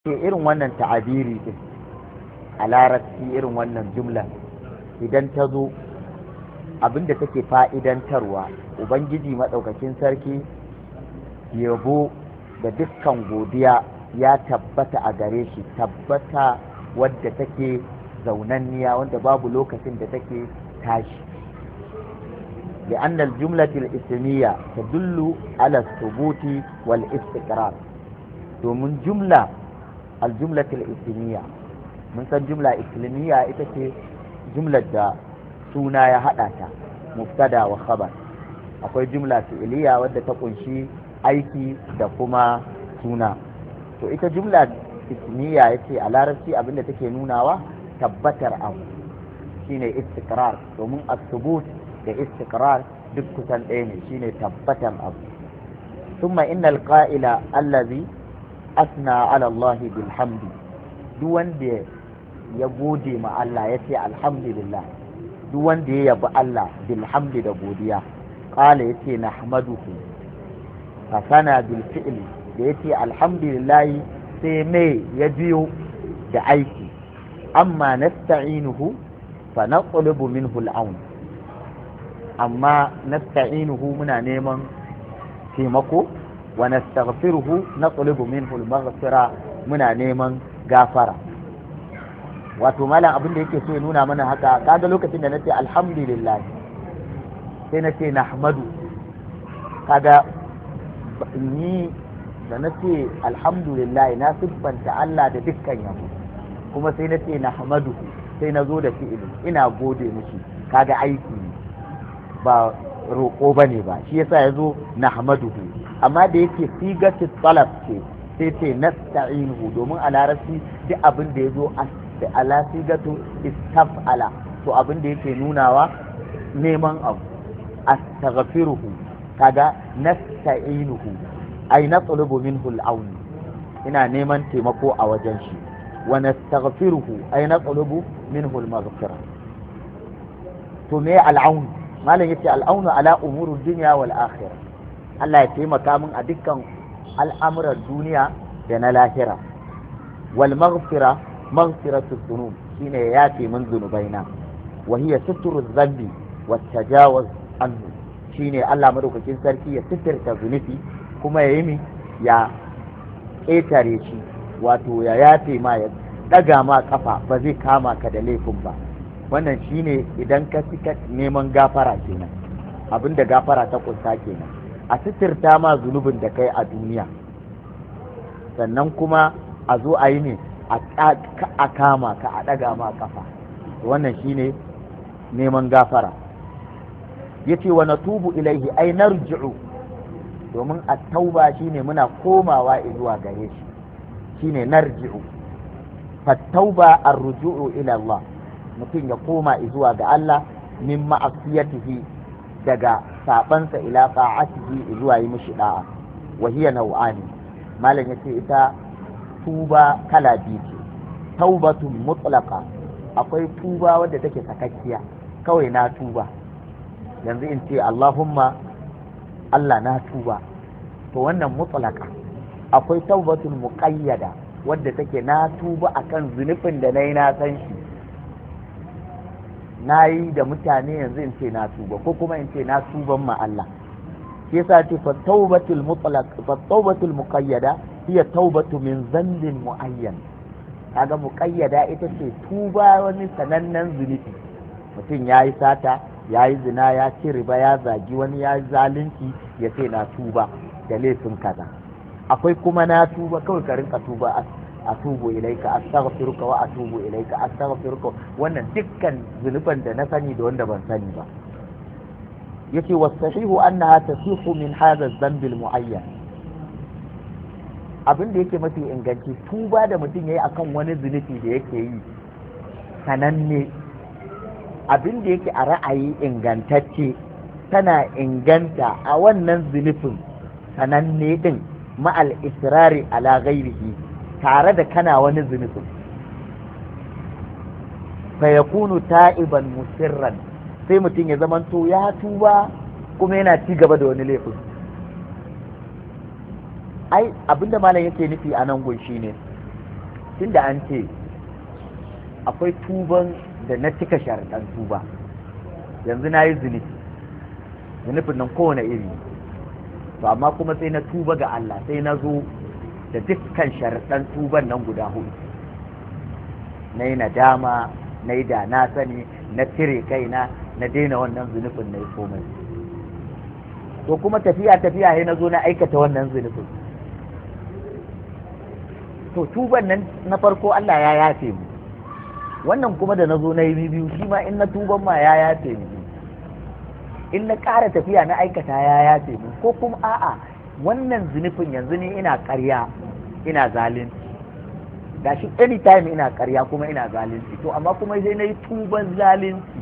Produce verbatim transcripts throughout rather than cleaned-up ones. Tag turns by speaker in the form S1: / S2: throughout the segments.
S1: ke irin wannan ta'abiri din a larabci irin wannan jumla idan ta zo abinda take fa'idantarwa ubangiji maɗaukakin sarki yabo da dukkan godiya ya tabbata a gare shi, tabbata wadda take zaunanniya wanda babu lokacin da take tashi. لأن الجملة الإسمية تدل على الثبوت والاستقرار. ومن جملة الجملة الإسمية من سن جملة إسلامية إتكي جملة دا سونا يا حداتا مبتدا وخبر. أقول جملة فعلية ودى تقنشي أيكي دا كما سونا. تو إتا جملة إسمية يتي على رسي أبنى تكي نوناوا تبتر أو شيني استقرار. ومن الثبوت da istiqrar duk kusan ɗaya ne shine tabbatan abu. thumma innal qa'ila allazi asna ala Allah bil hamdi, duk wanda ya gode ma Allah ya ce alhamdulillah, duk wanda ya yabi Allah bil hamdi da godiya, qala yace nahmaduhu fa sana bil fi'li, da yace alhamdulillah sai me ya biyo da aiki, amma nasta'inuhu fa naqlubu minhu al-aun, amma nasta'inuhu muna neman taimako, wa nastaghfiruhu naqlubu minhu al-maghfira, muna neman gafara. Wato malam abin da yake so ya nuna mana haka, kaga lokacin da nace alhamdulillah sai nace nahmadu, kaga ni da nace alhamdulillah na siffanta Allah da dukkan yabo, kuma sai nace nahmadu sai nazo da fi'ili ina gode mishi, kaga aiki ne ba roƙo ba ne ba, shi yasa ya zo na hamaduhu. Amma da yake sigatit talab ce sai ce nasta'inuhu, domin a larabci duk abin da ya zo ala sigatu istaf'ala, to abin da yake nunawa neman abu. astaghfiruhu kaga nasta'inuhu ay natlubu minhu al-aun, ina neman taimako a wajen shi. wa nastaghfiruhu ay natlubu minhu al-maghfira. to me al-aun? malam yace al'aunu ala umurud dunya wal akhirah, Allah ya taimaka min a dukkan al'amuran duniya da na lahira. wal maghfira maghfiratu dhunub, shine ya yafe min zunubaina. wa hiya sutru dhanbi wat tajawuz anhu, shine Allah madaukakin sarki ya sitirta zunubi kuma ya yi mi ya ƙetare shi, wato ya yafe ma, ya daga ma kafa, ba zai kama ka da laifin ba. wannan shine idan ka cika neman gafara kenan, abinda gafara ta kunsa kenan, a sitirta ma zunubin da kai a duniya, sannan kuma a zo a yi ne a kama ka, a ɗaga ma kafa. wannan shine neman gafara. yace wa natubu ilaihi ay narji'u, domin at-tauba shine muna komawa zuwa gare shi, shine narji'u. fa-tauba ar-ruju'u ila Allah, mutum ya koma zuwa ga Allah, min ma'asiyatihi, daga sabansa ila ta'atihi zuwa yi mishi da'a. wa hiya nau'ani, malam yace ita tuba kala biyu ce. taubatun mutlaqa, akwai tuba wadda take sakakkiya, kawai na tuba, yanzu in ce Allahumma Allah na tuba, to wannan mutlaqa. akwai taubatun muqayyada wadda take na tuba akan zunubin da nayi na san shi, na yi da mutane, yanzu in ce na tuba, ko kuma in ce na tuban ma Allah. shi yasa ce fa taubatul mutlaq fa taubatul muqayyada hiya taubatu min dhanbin muayyan. kaga muqayyada ita ce tuba wani sanannen zunubi, mutum yayi sata, yayi zina, ya ci riba, ya zagi wani, ya zalunci, ya ce na tuba da laifin kaza. akwai kuma na tuba kawai ka rinka tuba, atubu ilaika astaghfiruka wa atubu ilaika astaghfiruka, wannan dukkan zunuban da na sani da wanda ban sani ba. yace wasahihu annaha tasihu min hadha adh-dhanb al-mu'ayyan, abin da yake mafi inganci tuba da mutum yayi akan wani zunubi da yake yi sananne, abin da yake a ra'ayi ingantacce, tana inganta a wannan zunubin sananne din ma'al israri ala ghairihi, tare da kana wani zunubin. fa yakunu ta'iban musirran, sai mutum ya zamanto ya tuba kuma yana ci gaba da wani laifin. ai abinda malam yake nufi a nan gun shine tunda an ce akwai tuban da na cika sharaɗan tuba, yanzu na yi zunubi zunubin nan kowane iri, to amma kuma sai na tuba ga Allah, sai na zo da dukkan sharaɗan tuban nan guda hudu, na yi nadama, na yi da na sani, na cire kaina, na daina wannan zunubin, na yi komai. To kuma tafiya tafiya sai na zo na aikata wannan zunubin, to tuban nan na farko Allah ya yafe mu, wannan kuma da na zo na yi biyu shi ma in na tuban ma ya yafe mu, in na ƙara tafiya na aikata ya yafe mu, ko kuma a'a wannan zunubin yanzu ne ina ƙarya ina zalunci, gashi anytime ina ƙarya kuma ina zalunci, to amma kuma sai na yi tuban zalunci,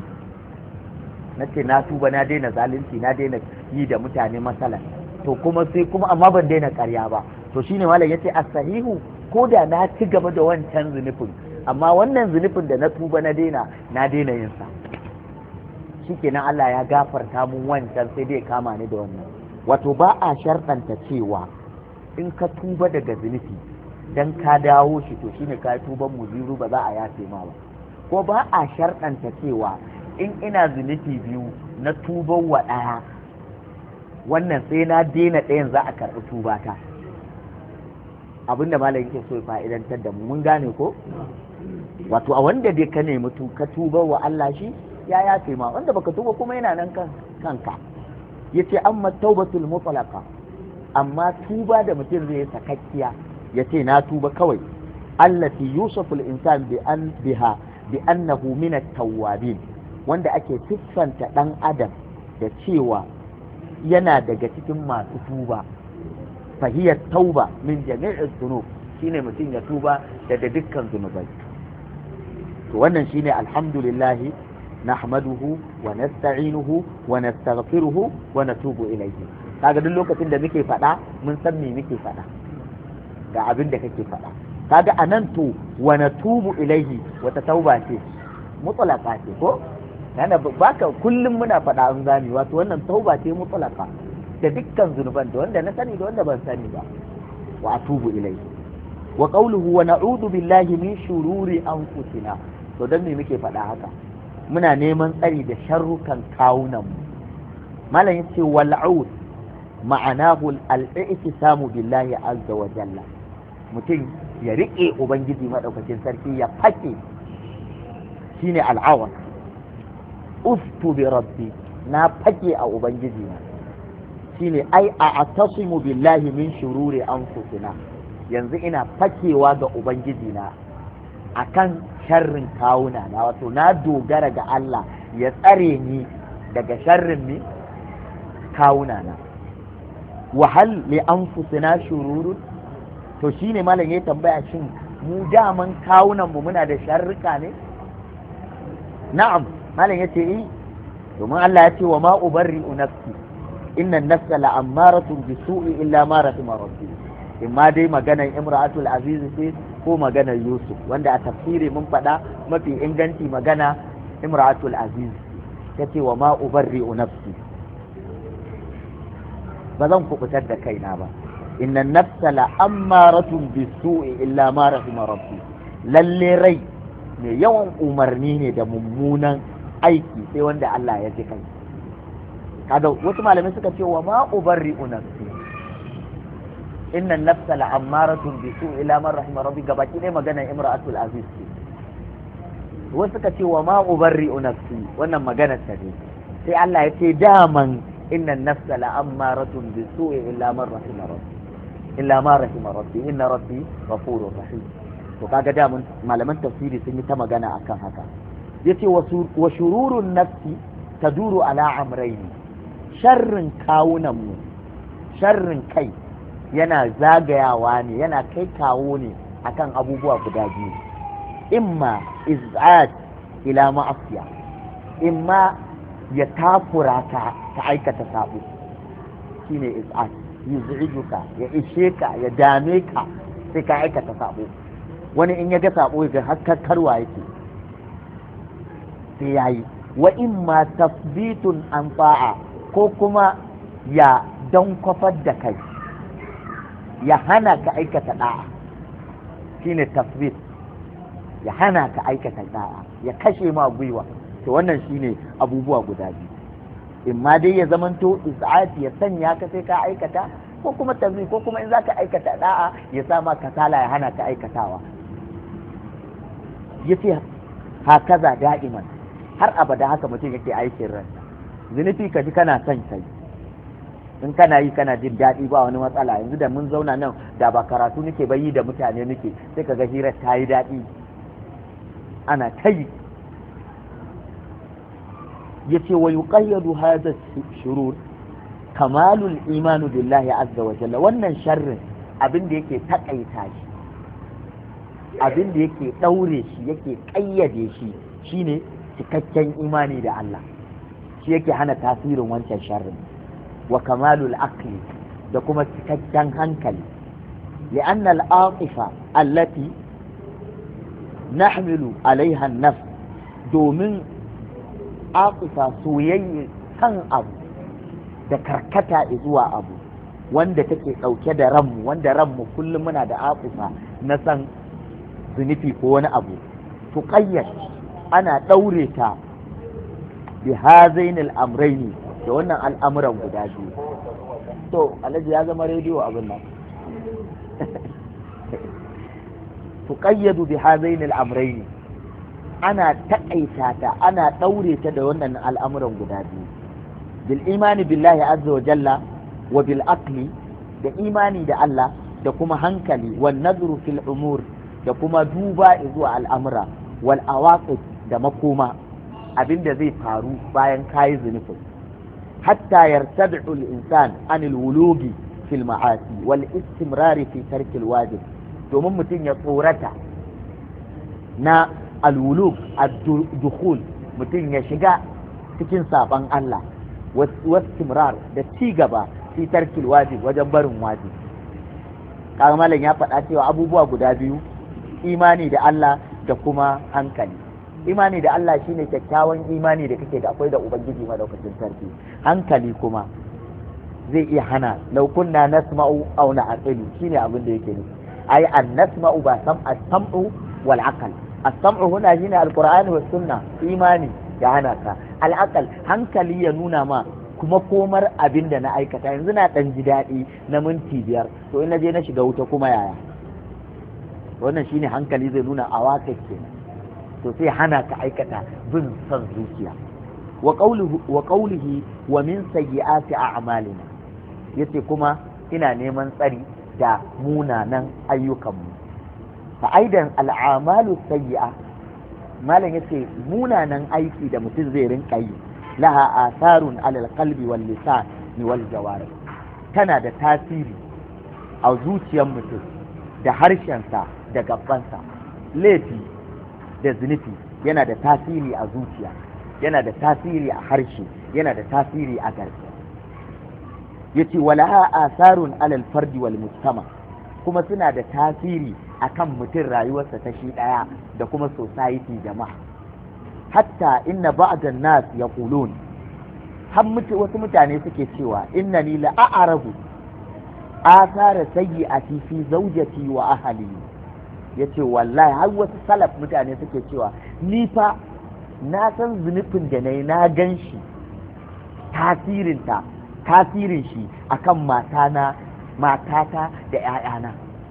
S1: na ce na tuba na daina zalunci, na daina yi da mutane matsala, to kuma sai kuma amma ban daina ƙarya ba, to shine malam yace as-sahihu, ko da na ci gaba da wancan zunubin, amma wannan zunubin da na tuba na daina na daina yin sa, shikenan Allah ya gafarta mun wancan, sai dai kama ni da wannan. Wato ba a sharɗanta cewa in ka tuba daga zunubi dan ka dawo shi to shine ka tuban muziru ba za a yafe ma ba, ko ba a sharɗanta cewa in ina zunubi biyu na tuban wa ɗaya wannan sai na daina ɗayan za a karɓi tubata. Abinda malam yake so ya fa'idantar da mu mun gane ko, wato a wanda dai ka nemi tu ka tuba wa Allah shi ya yafe ma, wanda baka tuba kuma yana nan kan kanka. Yace amma taubatul mutlaqa, amma tuba da mutum zai sakakkiya yace na tuba kawai, allati yusuful insan bi an biha bi annahu min at-tawwabin, wanda ake siffanta dan adam da cewa yana daga cikin masu tuba, fahiyar tauba min jami'in zunub, shine mutum ya tuba daga dukkan zunubai. To wannan shine alhamdulillah nahmaduhu wa nasta'inuhu wa nastaghfiruhu wa natubu ilayhi. Kaga duk lokacin da muke faɗa mun san me muke faɗa, ga abin da kake faɗa. Kaga anan to wa natubu ilayhi wata tauba ce mutlaqa ce ko, yana baka kullum muna faɗa an zami, wato wannan tauba ce mutlaqa da dukkan zunuban, da wanda na sani da wanda ban sani ba. Wa atubu ilayhi wa qawluhu wa na'udhu billahi min shururi anfusina, to dan me muke faɗa haka? Muna neman tsari da sharrukan kawunan mu. Malam yace wal'ud ma'anahu al-i'tisamu billahi azza wa jalla, mutum ya rike ubangiji madaukakin sarki ya fake, shine al'awad. Ustu bi rabbi, na fake a ubangiji na, shine ai a atasimu billahi min shururi anfusina, yanzu ina fakewa ga ubangiji na akan sharrin kawuna na, wato na dogara ga Allah ya tsare ni daga sharrin ni kawuna na. Wahal li anfusina shururun, to shine malam ya tambaya, shin mu daman kawunan mu muna da sharrika ne? Na'am, malam yace eh, domin Allah ya ce wa ma ubarri'u nafsi inna an-nafsa la'ammaratun bisu'i illa ma rahima rabbi. Imma dai maganar imra'atul aziz ce ko maganar Yusuf, wanda a tafsiri mun faɗa mafi inganci magana imra'atul aziz tace wa ma ubarri'u nafsi, ba zan kubutar da kaina ba. Inna an-nafsa la'ammaratun bisu'i illa ma rahima rabbi, lalle rai mai yawan umarni ne da mummunan aiki sai wanda Allah ya ji kai. Kada wasu malamai suka ce wa ma ubarri'u nafsi, inna nafsa la'ammaratun bisu'i ila man rahima rabbi, gabaki dai magana imra'atul aziz ce. Wasu suka ce wa ma ubarri'u nafsi, wannan maganar ta ne, sai Allah ya ce daman inna nafsa la'ammaratun bisu'i ila man rahima rabbi illa ma rahima rabbi inna rabbi ghafurur rahim. To kaga da mun malaman tafsiri sun yi ta magana akan haka. Yace wa shururun nafsi taduru ala amrayni, sharrin kawunan mu, sharrin kai yana zagayawa ne, yana kai kawo ne akan abubuwa guda biyu. Imma iz'ad ila ma'asiya, imma ya takura ka ta aikata sabo, shine iz'ad, yuz'ijuka, ya ishe ka, ya dame ka sai ka aikata sabo. Wani in ya ga sabo ya ga hakkarwa yake sai yayi. Wa imma tasbitun an fa'a, ko kuma ya dan kwafar da kai, ya hana ka aikata da'a, shine tasbit, ya hana ka aikata da'a, ya kashe ma gwiwa. To wannan shine abubuwa guda biyu, in ma dai ya zamanto iz'ati ya sanya ka sai ka aikata, ko kuma tasbit, ko kuma in zaka aikata da'a ya sa ma kasala ya hana ka aikatawa. yace hakaza da'iman, har abada haka mutum yake aikin ran. Zunubi ka ji kana son kai, in kana yi kana jin daɗi ba wani matsala. Yanzu da mun zauna nan da ba karatu nake bayi da mutane nake, sai ka ga hirar ta yi daɗi, ana ta yi. yace wa yuqayyadu hadha shurur kamalul imanu billahi azza wa jalla. Wannan sharrin abin da yake takaita shi, abin da yake daure shi, yake kayyade shi shine cikakken imani da Allah, shi yake hana tasirin wancan sharrin. Wa kamalul aqli, da kuma cikakken hankali. li'anna al-aqifa allati nahmilu alaiha an-nafs, domin aqifa soyayya kan abu da karkata zuwa abu wanda take dauke da ranmu, wanda ranmu kullum muna da aqifa na san zunufi ko wani abu, tuqayyad, ana daure ta bi hazain al-amrayn, da wannan al'amuran guda biyu. To alhaji ya zama rediyo abin nan. tuqayyadu bi hazain al-amrayn, ana taƙaita ta, ana daure ta da wannan al'amuran guda biyu. bil imani billahi azza wa jalla wa bil aqli, da imani da Allah da kuma hankali, wan nadru fil umur, da kuma duba zuwa al'amura, wal awaqib, da makoma, abinda zai faru bayan kayi zunufin. hatta yartad'u al-insan an al-wulugi fil ma'asi wal istimrari fi tarki al-wajib, domin mutum ya tsorata na al-wulug ad-dukhul, mutum ya shiga cikin saban Allah, wastimrar, da ci gaba fi tarki al-wajib, wajen barin wajib. kaga malam ya faɗa cewa abubuwa guda biyu, imani da Allah da kuma hankali. Imani da Allah shine kyakkyawan imani da kake da akwai da ubangiji madaukakin sarki. Hankali kuma zai iya hana, law kunna nasma'u aw na'qilu, shine abin da yake nufi. ai an nasma'u ba sam as-sam'u wal aql. as-sam'u huna shine al-qur'ani was sunna, imani ya hana ka. al-aql, hankali ya nuna ma kuma komar abin da na aikata. Yanzu na dan ji daɗi na minti biyar, to in na je na shiga wuta kuma yaya? Wannan shine hankali zai nuna a waƙa kenan, to sai hana ka aikata bin son zuciya. wa qawluhu wa qawlihi wa min sayyiati a'malina, yace kuma ina neman tsari da munanan ayyukanmu. fa aidan al'amalu sayyi'a, malam yace munanan aiki da mutum zai rinka yi, laha atharun alal qalbi wal lisan wal jawarih, tana da tasiri a zuciyar mutum da harshensa da gabansa. Laifi da zunufi yana da tasiri a zuciya, yana da tasiri a harshe, yana da tasiri a garke. yace walaha asarun alal fardi wal mujtama, kuma suna da tasiri akan mutum rayuwarsa ta shi daya da kuma society jama'a. hatta inna ba'd an-nas yaqulun, har mutu wasu mutane suke cewa innani la a'rafu asara sayyi'ati fi zawjati wa ahli. yace wallahi har wasu salaf mutane suke cewa ni fa na san zunufin da nayi, na gan shi tasirinta tasirin shi akan matana matata da ƴaƴana.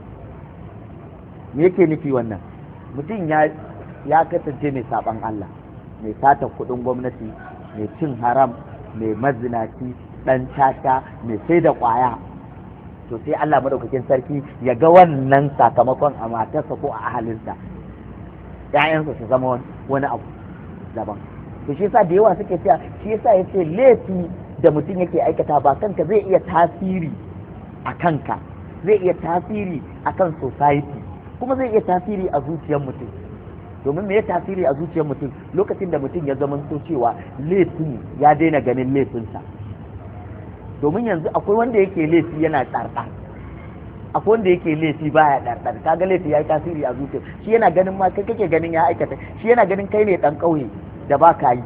S1: me yake nufi wannan? mutum ya ya kasance mai saban Allah, mai sata kuɗin gwamnati, mai cin haram, mai mazinaci, ɗan tata, mai sai da ƙwaya. to sai Allah madaukakin sarki ya ga wannan sakamakon a matarsa ko a ahalinsa, ƴaƴansa su zama wani abu daban. to shi yasa da yawa suke cewa, shi yasa yace laifi da mutum yake aikata ba kanka zai iya tasiri a kanka, zai iya tasiri a kan society, kuma zai iya tasiri a zuciyar mutum. domin me ya tasiri a zuciyar mutum? lokacin da mutum ya zama so cewa laifin ya daina ganin laifinsa. domin yanzu akwai wanda yake laifi yana tsarɗa, akwai wanda yake laifi baya ɗarɗar. kaga laifi ya yi tasiri a zuciya, shi yana ganin ma kai kake ganin ya aikata, shi yana ganin kai ne ɗan ƙauye da ba ka yi.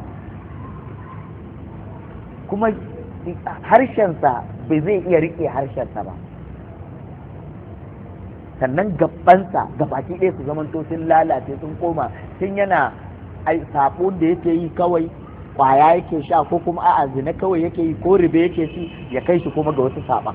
S1: kuma harshensa bai zai iya riƙe harshensa ba. sannan gabansa gabaki ɗaya su zamanto sun lalace sun koma tun yana sabo da yake yi kawai kwaya yake sha ko kuma a'a zina kawai yake yi ko ribe yake ci ya kai shi kuma ga wasu saban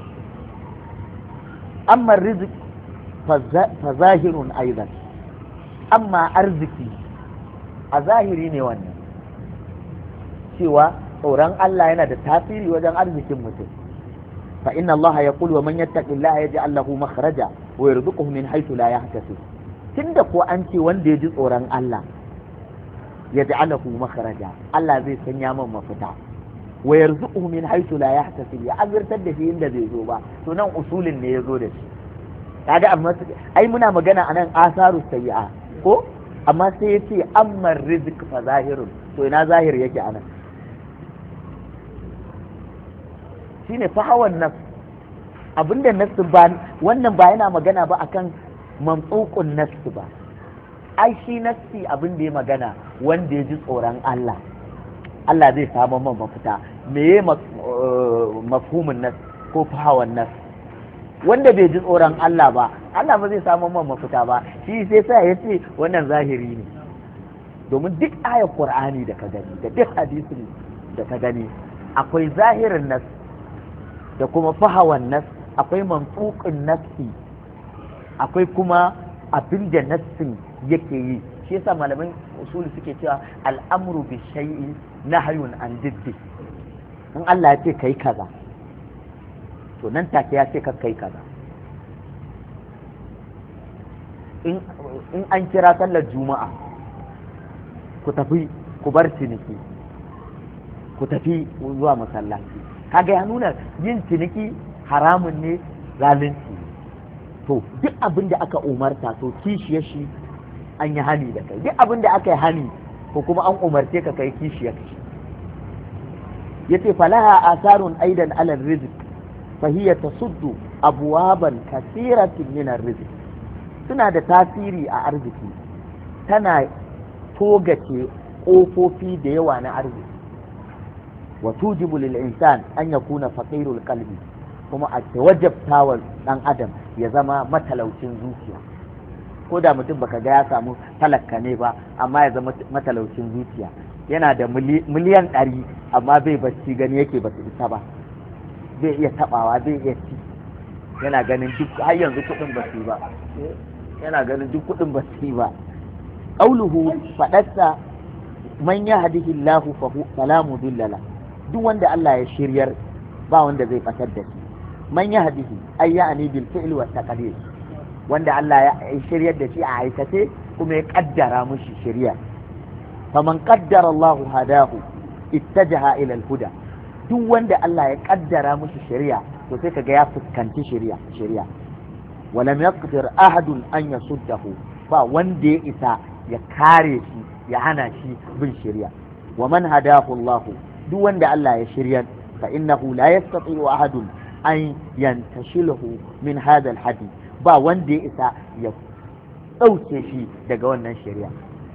S1: amma rizq fa zahirun aidan amma arziki a zahiri ne wannan cewa tsoron Allah yana da tasiri wajen arzikin mutum fa inna Allah yaqul wa man yattaqillaha yaj'al lahu makhraja wa yarzuquhu min haythu la yahtasib tunda ko an ce wanda ya ji tsoron Allah yaj'alahu makhraja Allah zai sanya man mafita wa yarzuquhu min haythu la yahtasib ya azirtar da shi inda zai zo ba to nan usulin ne yazo da shi kaga amma ai muna magana anan asaru sayyi'a ko amma sai ya ce amma rizq fa zahirun to ina zahir yake anan shine fa hawan nafs abinda nafs ba wannan ba yana magana ba akan mamtsukun nafs ba ai shi nafsi abin da ya magana wanda ya ji tsoron Allah Allah zai samu man mafita meye mafhumin nafs ko fa hawan nafs wanda bai ji tsoron Allah ba Allah ba zai samu man mafita ba shi sai sa ya ce wannan zahiri ne domin duk ayar Qur'ani da ka gani da duk hadisin da ka gani akwai zahirin nas da kuma fahawan nas akwai mantuqin nafsi akwai kuma abin da nassin yake yi shi yasa malaman usuli suke cewa al'amru bi shay'in nahyun an diddi in Allah ya ce kai kaza to nan take ya ce ka kai kaza in an kira sallar juma'a ku tafi ku bar ciniki ku tafi zuwa masallaci kaga ya nuna yin ciniki haramun ne zalunci to duk abin da aka umarta to kishiyar shi an yi hani da kai duk abin da aka yi hani ko kuma an umarce ka kai kishiyar shi yace falaha asarun aidan ala rizq fa hiya tasuddu abwaban kathiratin min ar-rizq suna da tasiri a arziki tana togace kofofi da yawa na arziki wa tujibu lil insan an yakuna faqirul qalbi kuma a wajabta wa dan adam ya zama matalaucin zuciya ko da mutum baka ga ya samu talakka ne ba amma ya zama matalaucin zuciya yana da miliyan ɗari amma bai bacci gani yake ba su isa ba zai iya tabawa zai iya ci yana ganin duk har yanzu kuɗin ba su ba yana ganin duk kuɗin ba su ba qauluhu faɗarsa man yahdihillahu fa fala mudilla la duk wanda Allah ya shiryar ba wanda zai fatar da shi man yahdihi ay ya'ni bil fi'l wa taqdir wanda Allah ya shiryar da shi a aikace kuma ya kaddara mushi shiriya faman qaddara Allah hadahu ittajaha ila al-huda duk wanda Allah ya kaddara mushi shiriya to sai kaga ya fuskanci shiriya shiriya walam yaqdir ahadun an yasuddahu ba wanda ya isa ya kare shi ya hana shi bin shiriya wa man hadahu Allah duk wanda Allah ya shiryar fa innahu la yastati'u ahadun an yantashilahu min hadha al-hadi ba wanda ya isa ya ɗauke shi daga wannan shari'a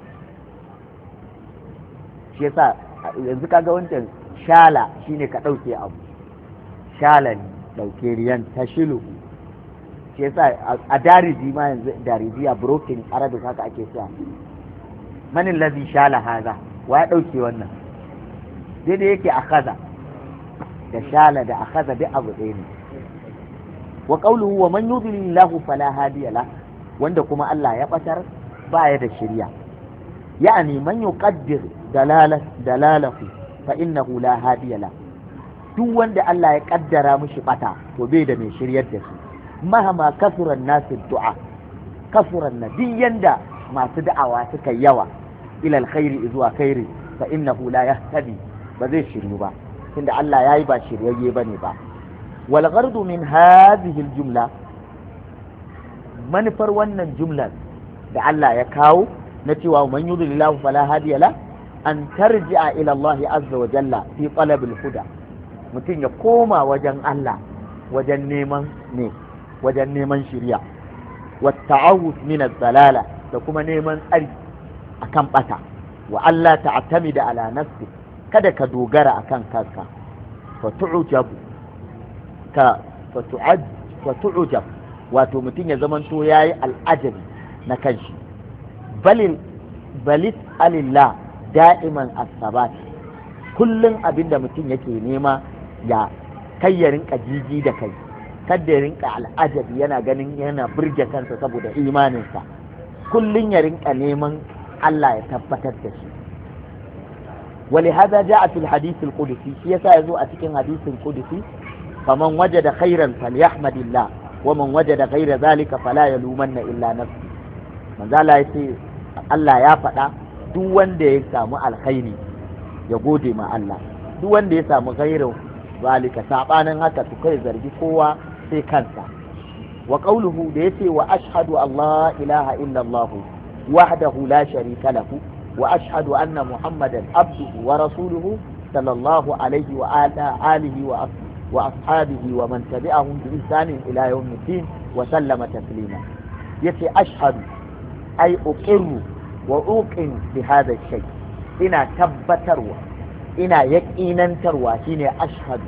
S1: shi yasa yanzu kaga wancan shala shine ka ɗauke abu shala ne ɗauke riyan tashiluhu shi yasa a dariji ma yanzu dariji a broken arabic haka ake cewa manin lazi shala haza wa ya ɗauke wannan daidai yake a kaza da shala da a kaza duk abu ɗaya ne wa qawluhu wa man yudlilillahu fala hadiya la wanda kuma Allah ya batar baya da shirya yani man yuqaddir dalalah dalalahu fa innahu la hadiya la duk wanda Allah ya kaddara mishi bata to bai da mai shiryar da shi mahama kasuran nasu du'a kasuran nabiyyan da masu da'awa suka yawa ila alkhairi zuwa khairi fa innahu la yahtadi ba zai shiryu ba tunda Allah yayi ba shiryayye bane ba والغرض من هذه الجملة manufar wannan jumlar da Allah ya kawo na cewa man yudlillahu fala hadiya la an tarji'a ila Allah azza wa jalla fi talab al-huda mutum ya koma wajen Allah wajen neman ne wajen neman shiriya wa ta'awuz min ad-dalala da kuma neman tsari akan bata wa Allah ta'tamida ala nafsi kada ka dogara akan kanka fa tu'jabu ka fatu'ad fatu'jab wato mutum ya zamanto yayi al'ajabi na kanshi balil balis alillah da'iman as-sabat kullun abinda mutum yake nema ya kai ya rinka jiji da kai kada ya rinka al'ajabi yana ganin yana burge kansa saboda imaninsa kullun ya rinka neman Allah ya tabbatar da shi ولهذا جاء في الحديث القدسي يسا يزو أتكين حديث القدسي فمن وجد خيرا فليحمد الله ومن وجد غير ذلك فلا يلومن إلا نفسه من ذا لا يسي الله يفعل duk wanda ya samu alkhairi ya gode ma Allah duk wanda ya samu gairin zalika sabanin haka to kai zargi kowa sai kansa wa qawluhu da yace wa ashhadu Allah ilaha illa Allah wahdahu la sharika lahu wa ashhadu anna muhammadan abduhu wa rasuluhu sallallahu alaihi wa ala alihi wa wa ashabihi wa man tabi'ahum bi ihsan ila yawmiddin wa sallama taslima yace ashhadu ay uqirru wa uqin bi hadha shay ina tabbatarwa ina yaqinantarwa shine ashhadu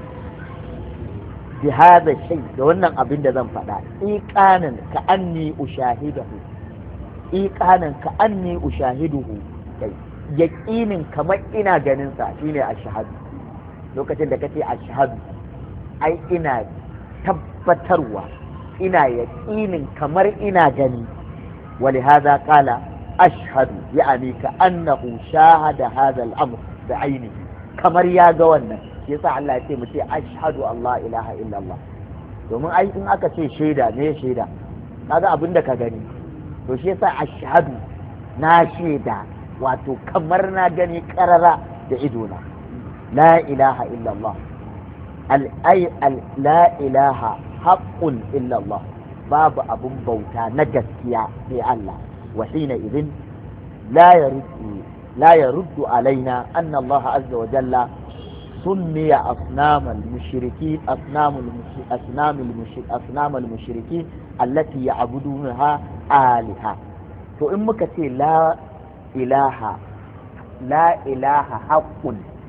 S1: bi hadha shay da wannan abin da zan faɗa iqanan ka anni ushahidahu iqanan ka anni ushahiduhu kai yaqinin kamar ina ganin sa shine ashhadu lokacin da kace ashhadu ai ina tabbatarwa ina yaqinin kamar ina gani ولهذا قال أشهد يعني كأنه شاهد هذا الأمر بعينه kamar ya ga wannan shi yasa Allah ya ce mu ce ashhadu Allah ilaha illallah domin ai in aka ce shaida ne shaida kaga abin da ka gani to shi yasa ashhadu na shaida wato kamar na gani karara da idona la ilaha illallah al ay al la ilaha haqqun illallah babu abun bauta na gaskiya sai Allah wa hina idin la yaruddu la yaruddu alaina anna Allah azza wa jalla سمي أصنام المشركين أصنام المشركين أصنام المشركين أصنام المشركين التي يعبدونها آلهة فإما كتير لا إله لا إله حق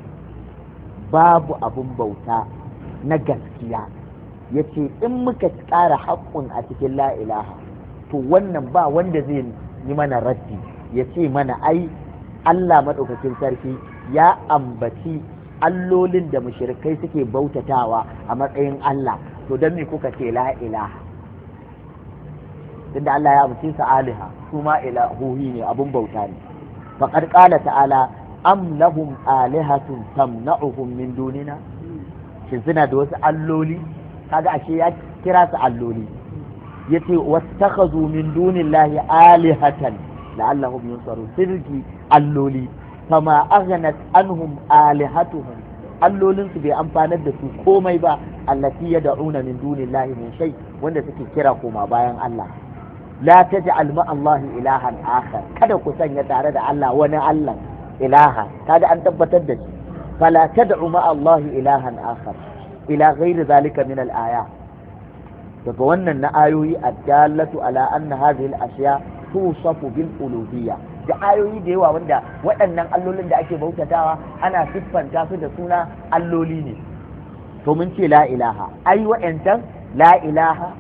S1: باب أبو بوتا نجسكيا yace in muka ƙara haƙƙun a cikin la ilaha to wannan ba wanda zai yi mana raddi ya ce mana ai Allah maɗaukakin sarki ya ambaci allolin da mushrikai suke bautatawa a matsayin Allah to don me kuka ce la ilaha tunda Allah ya ambace su aliha su ma ilahuhi ne abun bauta ne faqad qala ta'ala am lahum alihatun tamna'uhum min dunina shin suna da wasu alloli kaga ashe ya kira su alloli yace wattakhazu min dunillahi alihatan la'allahum yunsarun sirki alloli fama aghnat anhum alihatuhum allolin su bai amfanar da su komai ba allati yad'una min dunillahi min shay wanda suke kira koma bayan Allah la taj'al ma Allah ilahan akhar kada ku sanya tare da Allah wani Allah ilaha kaga an tabbatar da shi fala tad'u ma Allah ilahan akhar ila ghairi zalika min al-aya daga wannan na ayoyi addallatu ala anna hadhihi al-ashya tusafu bil uluhiyya da ayoyi da yawa wanda waɗannan allolin da ake bautatawa ana siffanta su da suna alloli ne to mun ce la ilaha ai wa'antan la ilaha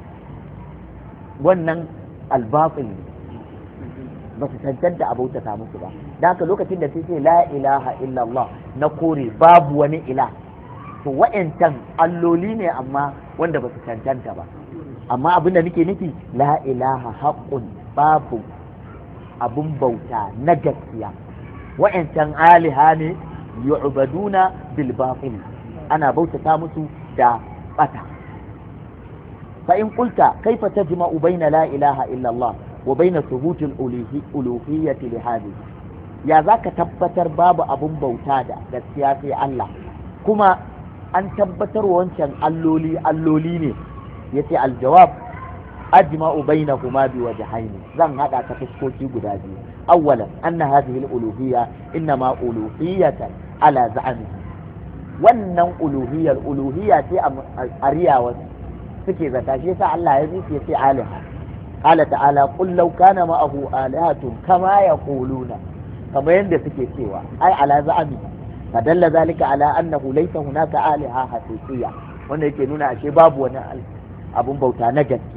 S1: wannan albatil ne ba su cancanta a bautata musu ba da haka lokacin da sai ce la ilaha illallah na kore babu wani ila to wa'antan alloli ne amma wanda ba su cancanta ba amma abinda nake nufi la ilaha haqqun babu abun bauta na gaskiya wa'ancan aliha ne yu'baduna bil batil ana bautata musu da bata fa in qulta kaifa tajma'u bayna la ilaha illa Allah wa bayna thubuti al-uluhiyyati li hadhihi ya zaka tabbatar babu abun bauta da gaskiya sai Allah kuma an tabbatar wancan alloli alloli ne yace aljawab ajma'u bainahuma bi wajhayn zan hada ta fuskoki guda biyu awwalan anna hadhihi al-uluhiyya inma uluhiyyatan ala za'mi wannan uluhiyyar uluhiyya ce a riyawa suke zata shi yasa Allah ya zuci yace alaha qala ta'ala qul law kana ma'ahu alihatun kama yaquluna kamar yanda suke cewa ai ala za'mi fadalla zalika ala annahu laysa hunaka aliha haqiqiyya wanda yake nuna ashe babu wani abun bauta na gaskiya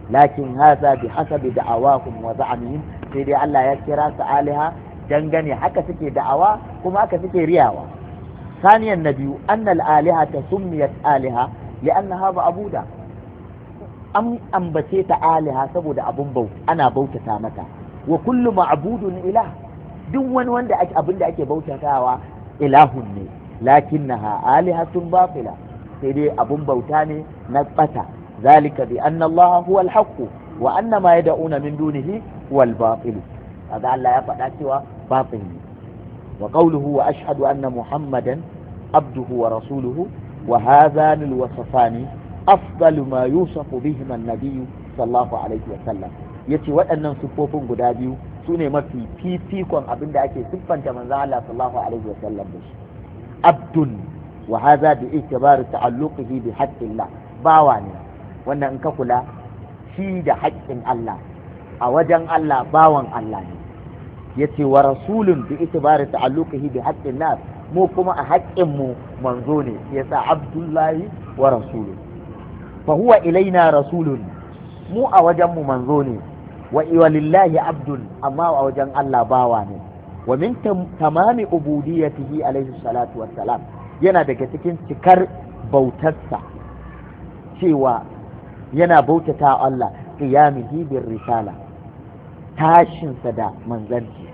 S1: lakin haza bi hasabi da'awahum wa za'amihim, sai dai Allah ya kira su aliha dangane haka suke da'awa kuma haka suke riyawa. ثانيا النبي أن الآلهة سميت آلهة لأنها معبودة. أم أنبتيت آلهة سبود أبن بوت أنا بوت تامتا وكل معبود إله دون وند أبن دأك بوت تاوى إله لكنها آلهة باطلة سيدي أبن بوتاني نبتا ذلك بأن الله هو الحق وأن ما يدعون من دونه هو الباطل. هذا الله يفعل سوى باطل. وقوله وأشهد أن محمدا عبده ورسوله وهذان الوصفان أفضل ما يوصف بهما النبي صلى الله عليه وسلم. yace waɗannan siffofin guda biyu su ne mafi fifikon abin da ake siffanta manzon Allah sallallahu alaihi wa sallam da shi. Abdun wa hadha bi itibar ta'alluqihi bi haqqillah, bawa ne wannan in ka kula shi da haƙƙin Allah a wajen Allah bawan Allah ne. yace wa rasulun bi itibari ta'alluqihi bi haqqin nas, mu kuma a haƙƙin mu manzo ne, yasa abdullahi wa rasulun. fa huwa ilaina rasulun, mu a wajen mu manzo ne, wa lillahi abdun, amma a wajen Allah bawa ne. wa min tamami ubudiyyatihi alaihi salatu wassalam, yana daga cikin cikar bautarsa cewa yana bautata Allah qiyamihi bir risala, tashinsa da manzanci,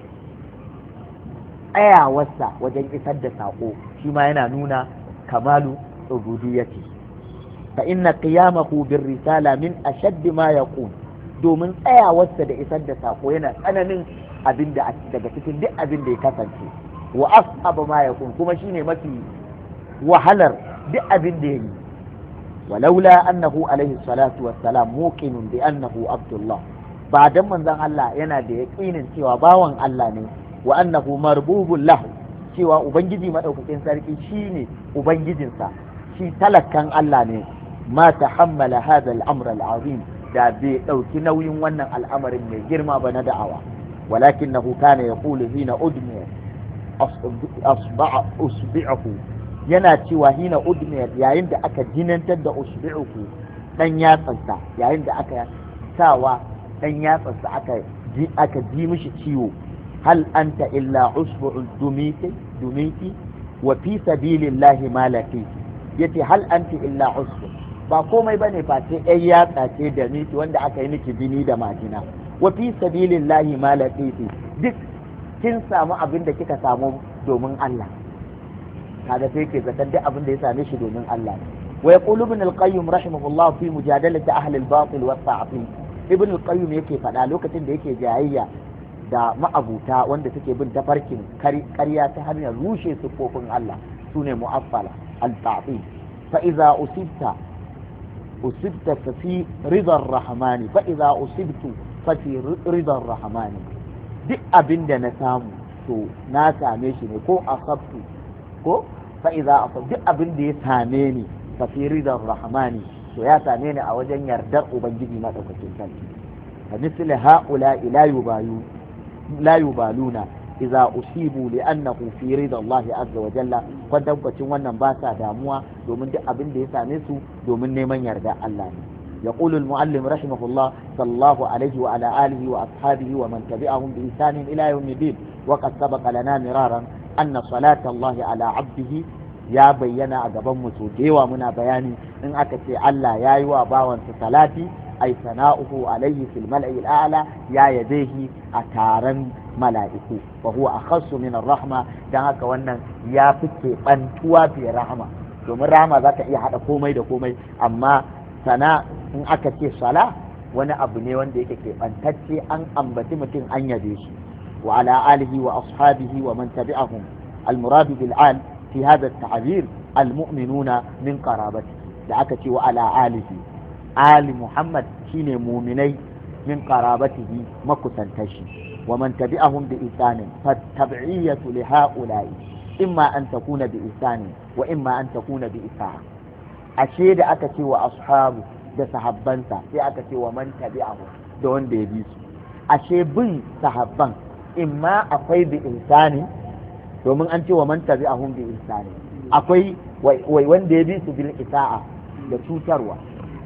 S1: tsayawarsa wajen isar da saƙo shi ma yana nuna kamalu ubudiyyati. fa inna qiyamahu bir risala min ashadd ma yaqul, domin tsayawarsa da isar da saƙo yana tsananin abin da daga cikin duk abin da ya kasance. wa as'ab ma yaqul, kuma shine mafi wahalar duk abin da yayi. walaula annahu alaihi salatu wassalam muqinun bi annahu abdullah, ba dan manzon Allah yana da yaƙinin cewa bawan Allah ne, wa annahu marbubun lahu, cewa ubangiji madaukakin sarki shine ubangijinsa, shi talakkan Allah ne, ma tahammala hadha al-amr al-azim, da bai dauki nauyin wannan al'amarin mai girma ba na da'awa. walakinahu kana yaqulu hina udmiya asba'a usbi'uhu, yana cewa hina udmiya yayin da aka jinantar da usbi'uhu dan yatsansa, yayin da aka sawa dan yatsarsa aka ji aka ji mishi ciwo, hal anta illa usbu'ul dumiti dumiti wa fi sabilillahi malaki, yace hal anti illa usbu, ba komai bane fa sai ai yatsa ce da miti wanda aka yi miki jini da majina. wa fi sabilillahi malaki, duk kin samu abin da kika samu domin Allah, kaga sai ke zaton duk abin da ya same shi domin Allah. wa yaqulu ibn al-qayyim rahimahullah fi mujadalati ahli al-batil wa at-ta'til, ibn al-qayyim yake faɗa lokacin da yake jayayya da ma'abuta wanda suke bin tafarkin ƙarya ta hanyar rushe siffofin Allah, sune mu'affala al-ta'til. fa idza usibta usibta fi ridar rahmani, fa idza usibtu fa fi ridar rahmani, duk abin da na samu to na same shi ne, ko asabtu ko fa idza asab, duk abin da ya same ni fa fi ridar rahmani, to ya same ni a wajen yardar ubangiji madaukakin sarki. fa misli haula la yubayu la yubaluna idza usibu li'annahu fi rida Allah azza wa jalla, kwadabbacin wannan ba sa damuwa domin duk abin da ya same su domin neman yarda Allah ne. يقول المعلم رحمه الله صلى الله عليه وعلى آله وأصحابه ومن تبعهم بإحسان إلى يوم الدين. وقد سبق لنا مرارا أن صلاة الله على عبده ya bayyana a gaban mu so dewa muna bayani in aka ce Allah ya yi wa bawansa salati ay sana'uhu alayhi fil mal'i al-a'la, ya yabehi a taron mala'iku, wa huwa akhassu min ar-rahma, dan haka wannan ya fice bantuwa fi rahma, domin rahma za ta iya hada komai da komai, amma sana in aka ce sala wani abu ne wanda yake keɓantacce, an ambaci mutum an yabe shi. wa ala alihi wa ashabihi wa man tabi'ahum, al-murad bil al في هذا التعبير المؤمنون من قرابته، da aka ce wa ala alihi, ali Muhammad shine muminai min qarabatihi makusantashi. wa man tabi'ahum bi ihsanin fa tab'iyatu li ha'ula'i imma an takuna bi ihsanin wa imma an takuna bi isa'a. ashe da aka ce wa ashabu da sahabbansa sai aka ce wa man tabi'ahu da wanda ya bi su. ashe bin sahabban imma akwai bi ihsanin, domin an ce wa man tabi'ahum bi ihsani, akwai wai wanda ya bi su bil isa'a da cutarwa.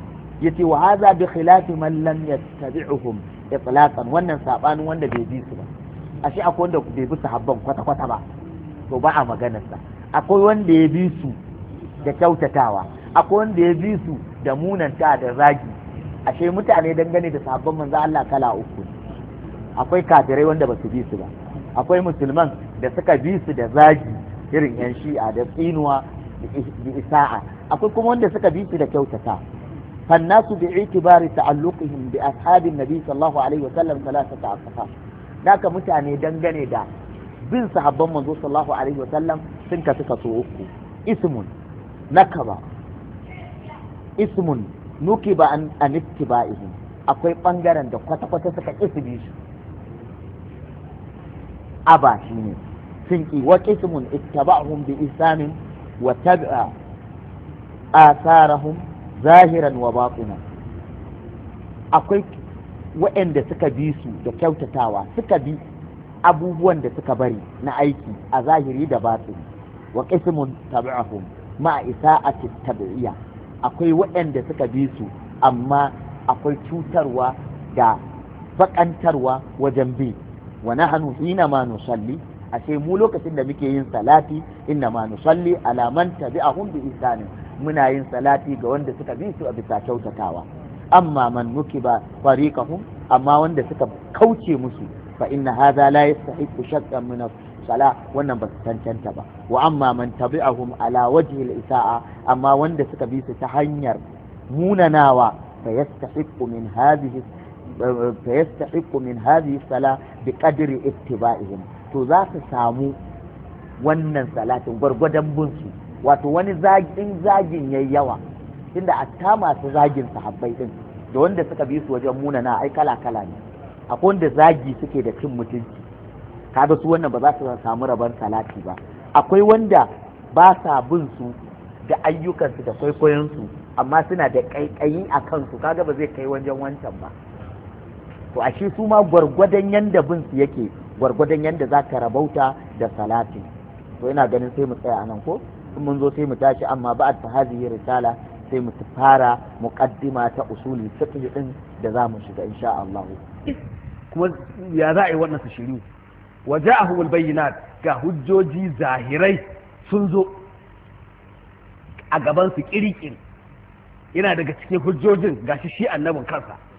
S1: yace wa hadha bi khilafi man lam yattabi'uhum itlaqan, wannan sabanin wanda bai bi su ba. ashe akwai wanda bai bi sahabban kwata kwata ba, to ba a maganar sa. akwai wanda ya bi su da kyautatawa, akwai wanda ya bi su da munanta da zagi. ashe mutane dangane da sahabban manzo Allah kala uku, akwai kafirai wanda ba su bi su ba, akwai musulman da suka bi su da zagi irin yan shi'a da tsinuwa da isa'a, akwai kuma wanda suka bi su da kyautata. fannasu bi itibari ta'alluqihim bi ashabin nabi sallallahu alaihi wasallam thalathata aqsam. Daka mutane dangane da bin sahabban manzo sallallahu alaihi wasallam sun kasu kaso uku. ismun nakaba, ismun nukiba an an ittiba'ihim, akwai bangaren da kwata-kwata suka kisi bi su aba shine sun ki. wa qismun ittaba'hum bi isanin wa tabi'a atharahum zahiran wa batinan, akwai waɗanda suka bi su da kyautatawa, suka bi abubuwan da suka bari na aiki a zahiri da batini. wa qismun tabi'ahum ma isa'ati tabi'iyya, akwai waɗanda suka bi su amma akwai cutarwa da bakantarwa wajen bi. wa nahnu hina ma nusalli, ashe mu lokacin da muke yin salati inna ma nusalli ala man tabi'ahum bi isanin, muna yin salati ga wanda suka bi su a bisa kyautatawa. amma man nukiba fariqahum, amma wanda suka kauce musu fa inna hadha la yastahiqu shakkan min as-sala, wannan ba su tantanta ba. wa amma man tabi'ahum ala wajhi al-isa'a, amma wanda suka bi su ta hanyar munanawa fa yastahiqu min hadhihi fa yastahiqu min hadhihi as-sala bi qadri ittiba'ihim, to za su samu wannan salatin gwargwadon bin su. wato wani zagin zagin yayi yawa, tunda a ta masu zagin sahabbai din da wanda suka bi su wajen munana ai kala kala ne. akwai wanda zagi suke da cin mutunci, kaga su wannan ba za su samu rabon salati ba. akwai wanda ba sa bin su da ayyukansu da kwaikwayon su, amma suna da kaikayi a kansu, kaga ba zai kai wajen wancan ba. to ashe su ma gwargwadon yanda bin su yake gwargwadon yanda za ka rabauta da salati. to ina ganin sai mu tsaya anan ko in mun zo sai mu tashi. amma ba'ad fa hadhihi risala, sai mu fara muqaddima ta usuli fiqh din da za mu shiga insha Allah.
S2: kuma ya za a yi wannan su shiru? wa ja'ahu al-bayyinat, ga hujjoji zahirai sun zo a gaban su kirikiri. yana daga cikin hujjojin gashi shi annabin kansa